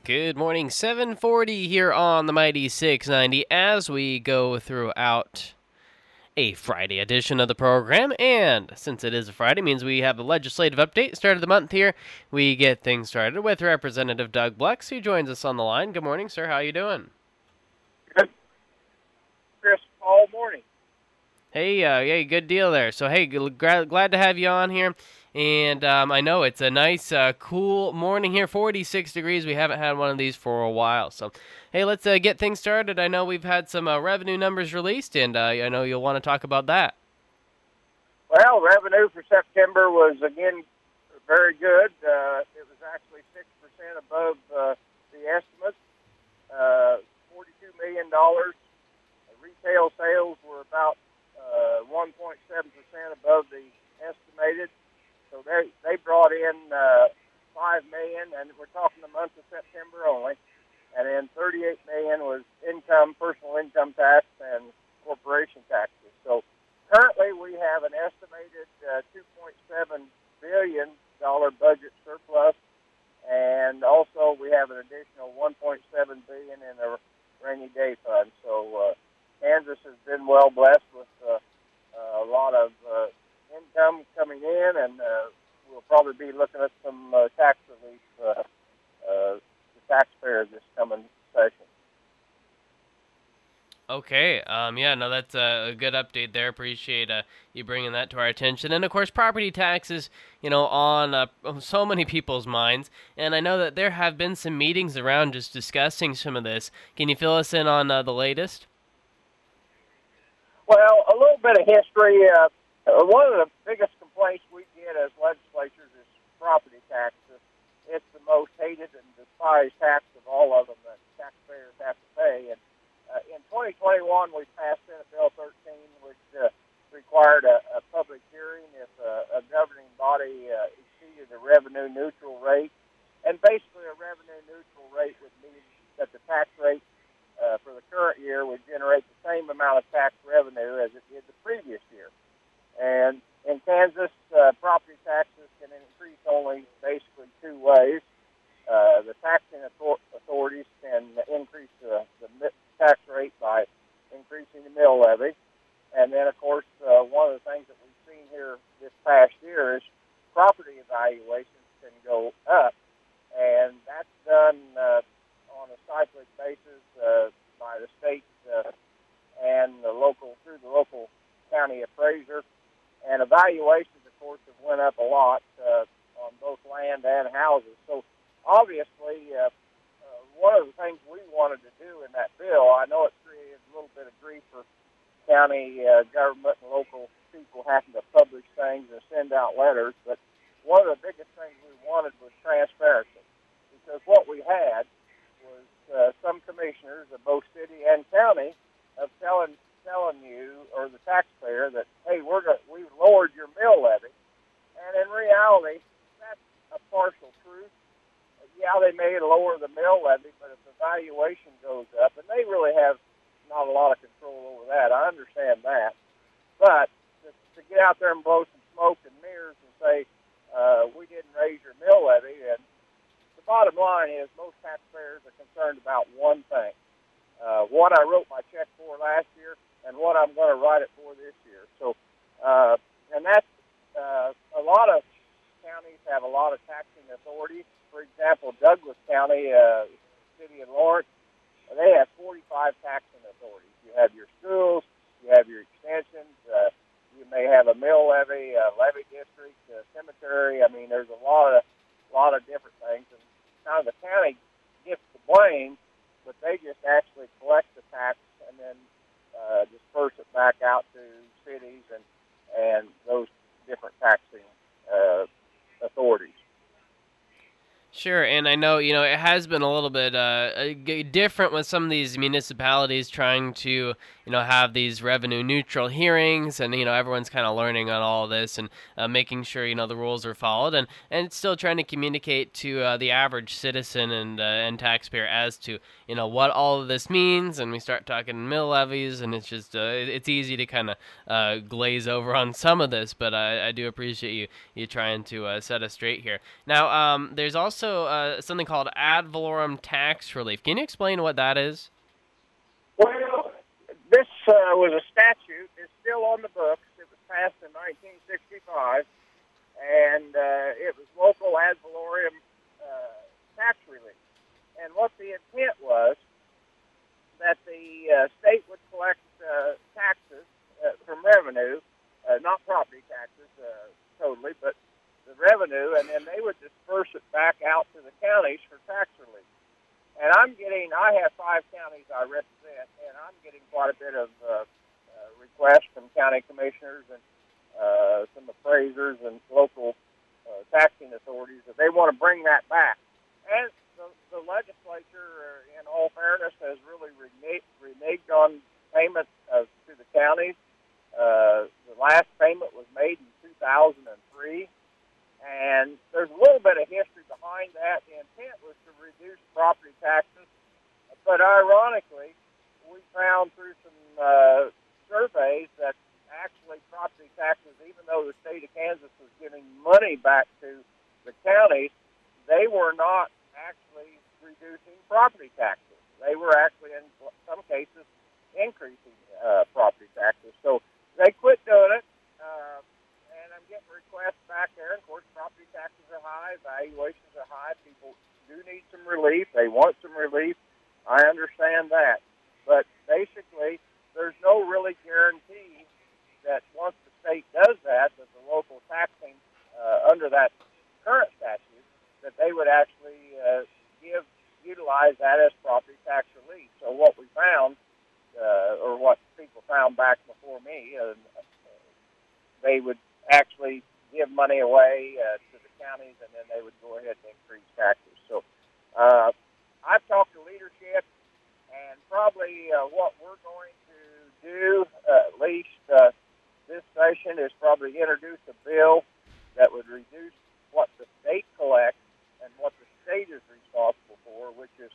Good morning, 740 here on the Mighty 690 as we go throughout a Friday edition of the program. And since it is a Friday, means we have a legislative update. Start of the month here, we get things started with Representative Doug Blex, who joins us on the line. Good morning, sir. How you doing? Good, Chris. All morning. Hey, good deal there. So, hey, glad to have you on here. And I know it's a nice, cool morning here, 46 degrees. We haven't had one of these for a while. So, hey, let's get things started. I know we've had some revenue numbers released, and I know you'll want to talk about that. Well, revenue for September was, again, very good. It was actually 6% above the estimates, $42 million. Retail sales were about 1.7% above the estimated. So they brought in $5 million, and we're talking the month of September only. And then $38 million was personal income tax, and corporation taxes. So currently we have an estimated $2.7 billion budget surplus, and also we have an additional $1.7 billion in the rainy day fund. So Kansas has been well blessed with a lot of income coming in, and we'll probably be looking at some tax relief to taxpayers this coming session. Okay. That's a good update there. Appreciate you bringing that to our attention. And, of course, property taxes, on so many people's minds. And I know that there have been some meetings around just discussing some of this. Can you fill us in on the latest? Well, a little bit of history. One of the biggest complaints we get as legislatures is property taxes. It's the most hated and despised tax of all of them that taxpayers have to pay. And in 2021, we passed Senate Bill 13, which required a public hearing if a governing body exceeded a revenue-neutral rate. And basically, a revenue-neutral rate would mean that the tax rate for the current year would generate the same amount of tax revenue as it did the previous year. And in Kansas, property taxes can increase only basically two ways. The taxing authorities can increase the tax rate by increasing the mill levy. And then, of course, one of the things that we've seen here this past year is property evaluations can go up. And that's done on a cyclic basis by the state and through the local county appraiser. And evaluations, of course, have went up a lot on both land and houses. So obviously, one of the things we wanted to do in that bill, I know it created a little bit of grief for county government and local people having to publish things and send out letters, but one of the biggest things we wanted was transparency. Because what we had was some commissioners of both city and county of telling you or the taxpayer that, hey, we've lowered your mill levy, and in reality, that's a partial truth. Yeah, they may lower the mill levy, but if the valuation goes up, and they really have not a lot of control over that, I understand that, but to get out there and blow some smoke and mirrors and say we didn't raise your mill levy, and the bottom line is most taxpayers are concerned about one thing: what I wrote my check for last year and what I'm going to write it for this year. So, and that's a lot of counties have a lot of taxing authorities. For example, Douglas County, city of Lawrence, they have 45 taxing authorities. You have your schools, you have your extensions, you may have a mill levy, a levy district, a cemetery. I mean, there's a lot of different things, and kind of the county gets the blame, but they just actually collect the tax and then disperse it back out to cities and those different taxing authorities. Sure, and I know, it has been a little bit different with some of these municipalities trying to, have these revenue-neutral hearings, and, everyone's kind of learning on all of this and making sure, the rules are followed, and still trying to communicate to the average citizen and taxpayer as to, what all of this means, and we start talking mill levies, and it's just, it's easy to kind of glaze over on some of this, but I do appreciate you trying to set us straight here. Now, there's also also something called ad valorem tax relief. Can you explain what that is? Well, this was a statute. It's still on the books. It was passed in 1965, and it was local ad valorem tax relief. And what the intent was that the state would collect taxes from revenue, not property taxes totally, but the revenue, and then they would disperse it back out to the counties for tax relief. And I have 5 counties I represent, and I'm getting quite a bit of requests from county commissioners and some appraisers and local taxing authorities that they want to bring that back. And the legislature, in all fairness, has really reneged on payment to the counties. The last payment was made in 2003. And there's a little bit of history behind that. The intent was to reduce property taxes. But ironically, we found through some surveys that actually property taxes, even though the state of Kansas was giving money back to the counties, they were not actually reducing property taxes. They were actually, in some cases, increasing property taxes. So they quit doing it. And I'm getting requests back there. And of course, property taxes are high, valuations are high. People do need some relief. They want some relief. I understand that. But basically, there's no really guarantee that once the state does that the local taxing under that current statute, that they would actually utilize that as property tax relief. So what we found, or what people found back before me, they would actually give money away to the counties, and then they would go ahead and increase taxes. So I've talked to leadership, and probably what we're going to do, at least this session, is probably introduce a bill that would reduce what the state collects and what the state is responsible for, which is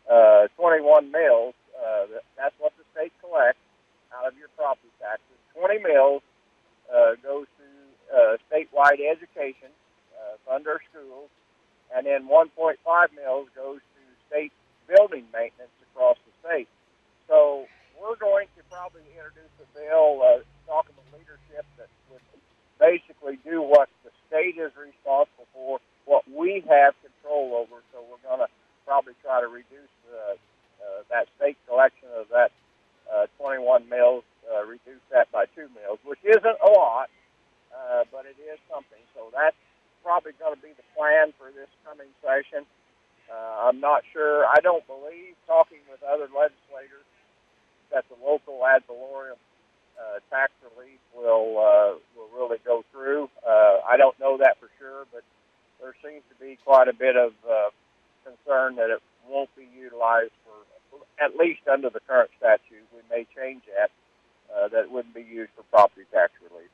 21 mills. That's what the state collects out of your property taxes. 20 mills goes to statewide education, fund our schools, and then 1.5 mills goes to state building maintenance across the state. So we're going to probably introduce a bill talking with leadership that would basically do what the state is responsible for, what we have control over. So we're going to probably try to reduce that state collection of that 21 mills, reduce that by 2 mills, which isn't a lot, but it is something. So that's probably going to be the plan for this coming session. I'm not sure. I don't believe, talking with other legislators, that the local ad valorem tax relief will really go through. I don't know that for sure, but there seems to be quite a bit of concern that it won't be utilized for, at least under the current statute. We may change that, that it wouldn't be used for property tax relief.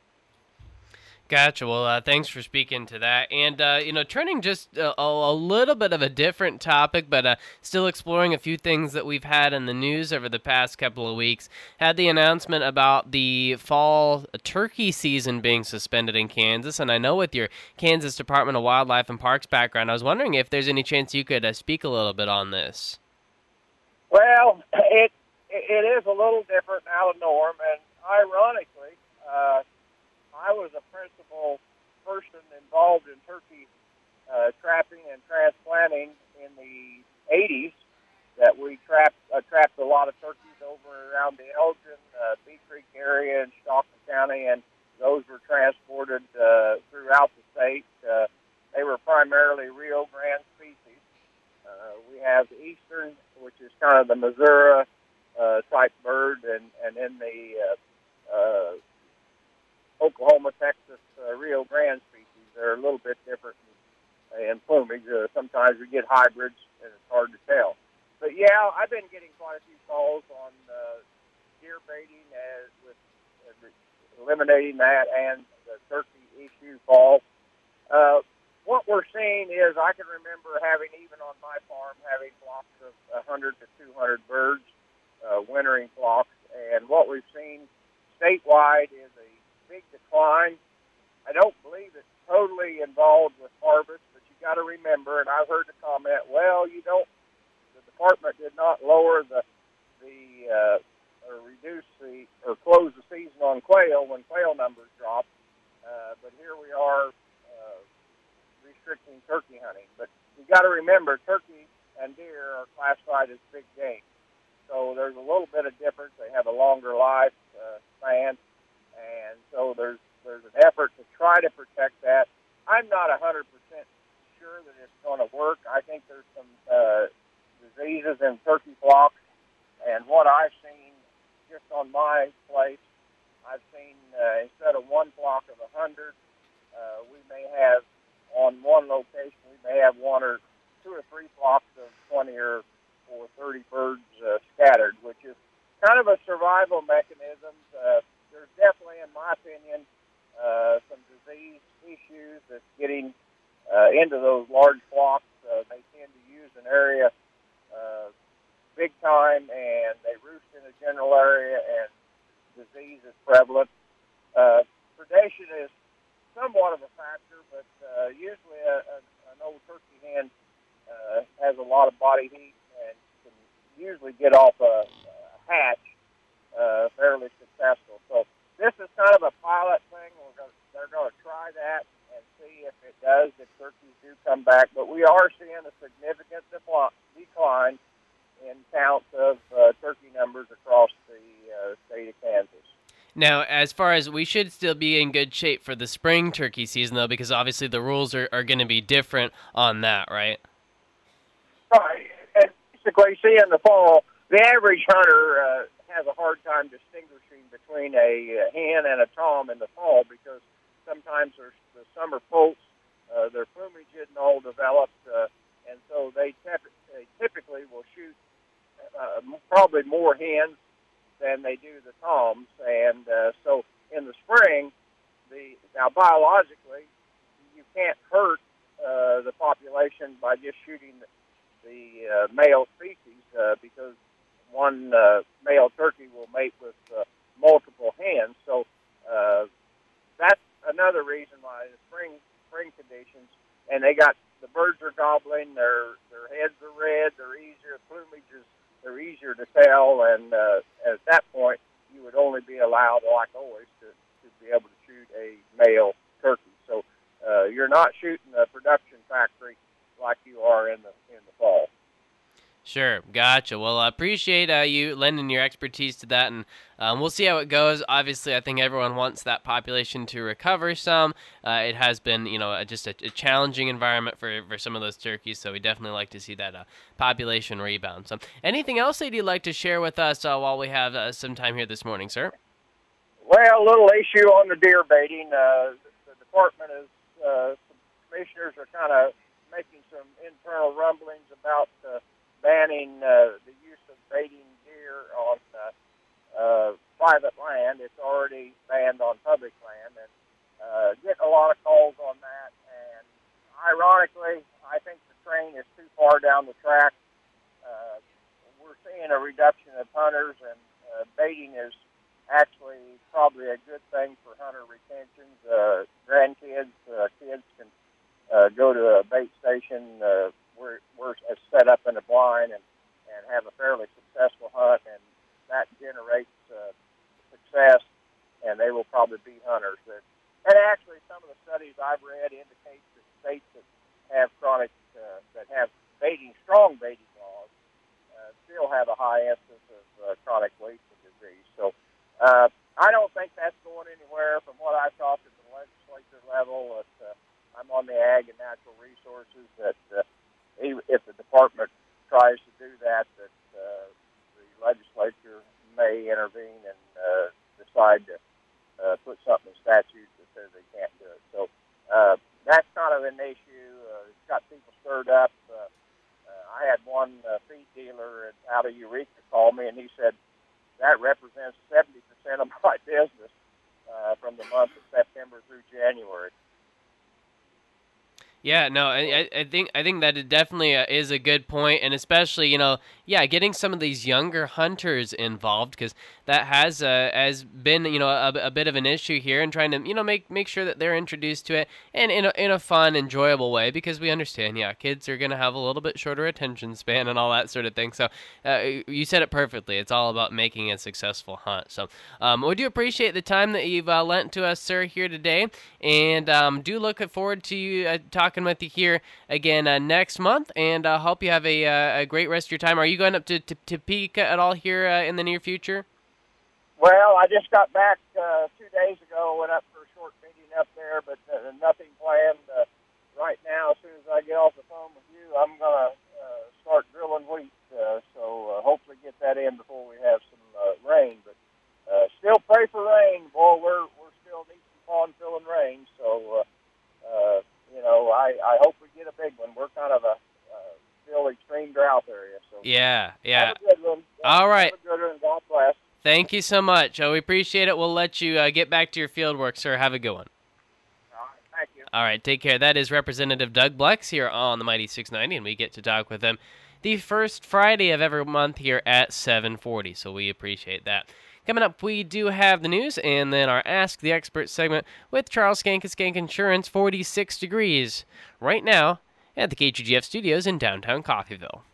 Gotcha. Well, thanks for speaking to that. And, turning just a little bit of a different topic, but still exploring a few things that we've had in the news over the past couple of weeks, had the announcement about the fall turkey season being suspended in Kansas. And I know with your Kansas Department of Wildlife and Parks background, I was wondering if there's any chance you could speak a little bit on this. Well, it is a little different out of norm, and ironically, I was a principal person involved in turkey trapping and transplanting in the 80s. That we trapped a lot of turkeys over around the Elgin, Bee Creek area in Stockton County, and those were transported throughout the state. They were primarily Rio Grande species. We have the eastern, which is kind of the Missouri type bird, and then the Oklahoma, Texas, Rio Grande species. They're a little bit different in plumage. Sometimes we get hybrids, and it's hard to tell. But yeah, I've been getting quite a few calls on deer baiting with eliminating that and the turkey issue fall. What we're seeing is, I can remember having, even on my farm, having flocks of 100 to 200 birds, wintering flocks. And what we've seen statewide is a big decline. I don't believe it's totally involved with harvest, but you got to remember, and I've heard the comment, well, the department did not lower or reduce or close the season on quail when quail numbers dropped. But here we are restricting turkey hunting. But you got to remember, turkey and deer are classified as big game. So there's a little bit of difference. They have a longer life span, and so there's an effort to try to protect that. I'm not 100% sure that it's going to work. I think there's some diseases in turkey flocks, and what I've seen just on my place, I've seen instead of one flock of 100, we may have on one location we may have one or two or three flocks of 20 or 30 birds scattered, which is kind of a survival mechanism. There's definitely, in my opinion, some disease issues that's getting into those large flocks. They tend to use an area big time, and they roost in a general area, and disease is prevalent. Predation is somewhat of a factor, but usually an old turkey hen has a lot of body heat and can usually get off a hatch fairly successful. So this is kind of a pilot thing. They're going to try that and see if it does, if turkeys do come back. But we are seeing a significant decline in counts of turkey numbers across the state of Kansas. Now, as far as we should still be in good shape for the spring turkey season, though, because obviously the rules are going to be different on that, right? Right. And basically, see, in the fall, the average hunter has a hard time distinguishing between a hen and a tom in the fall because sometimes there's the summer poults, their plumage isn't all developed, and so they typically will shoot probably more hens than they do the toms. And so in the spring, now biologically, you can't hurt the population by just shooting the male species because one male turkey will mate with multiple hens. So that's another reason why the spring conditions, and the birds are gobbling, their heads are red, they're easier to tell, and at that point you would only be allowed, like always, to be able to shoot a male turkey. So you're not shooting a production factory like you are in the fall. Sure, gotcha. Well, I appreciate you lending your expertise to that, and we'll see how it goes. Obviously, I think everyone wants that population to recover some. It has been, just a challenging environment for some of those turkeys, so we definitely like to see that population rebound. So, anything else that you'd like to share with us while we have some time here this morning, sir? Well, a little issue on the deer baiting. The department is, some commissioners are kind of making some internal rumblings about banning the use of baiting deer on private land. It's already banned on public land, and getting a lot of calls on that. And ironically, I think the train is too far down the track. We're seeing a reduction of hunters, and baiting is actually probably a good thing for hunter retentions. Grandkids, kids can go to a bait station we're set up in a blind and have a fairly successful hunt, and that generates success, and they will probably be hunters. And actually, some of the studies I've read indicate that states that have strong baiting laws still have a high incidence of chronic wasting disease. So I don't think that's going anywhere. From what I've talked at the legislature level, I'm on the Ag and Natural Resources, that if the department tries to do that, the legislature may intervene and decide to put something in statute that says they can't do it. So that's kind of an issue. It's got people stirred up. I had one feed dealer out of Eureka call me, and he said that represents 70% of my business from the month of September through January. Yeah, no, I think that it definitely is a good point, and especially yeah, getting some of these younger hunters involved because that has been a bit of an issue here, and trying to make sure that they're introduced to it and in a fun, enjoyable way because we understand, yeah, kids are gonna have a little bit shorter attention span and all that sort of thing. So you said it perfectly. It's all about making a successful hunt. So we do appreciate the time that you've lent to us, sir, here today, and do look forward to you talking with you here again next month, and hope you have a great rest of your time. Are you going up to Topeka at all here in the near future? Well, I just got back 2 days ago. Went up for a short meeting up there, but nothing planned right now. As soon as I get off the phone with you, I'm gonna start drilling wheat. So hopefully get that in before we have some rain. But still pray for rain. Boy, we're still needing some pond filling rain. So I hope we get a big one. We're kind of a still extreme drought area. So yeah. Have a good one. All right. Have a good one. God bless. Thank you so much. We appreciate it. We'll let you get back to your field work, sir. Have a good one. All right. Thank you. All right. Take care. That is Representative Doug Blex here on the Mighty 690, and we get to talk with him the first Friday of every month here at 7:40. So we appreciate that. Coming up, we do have the news and then our Ask the Expert segment with Charles Skank of Skank Insurance, 46 degrees right now at the KGGF studios in downtown Coffeyville.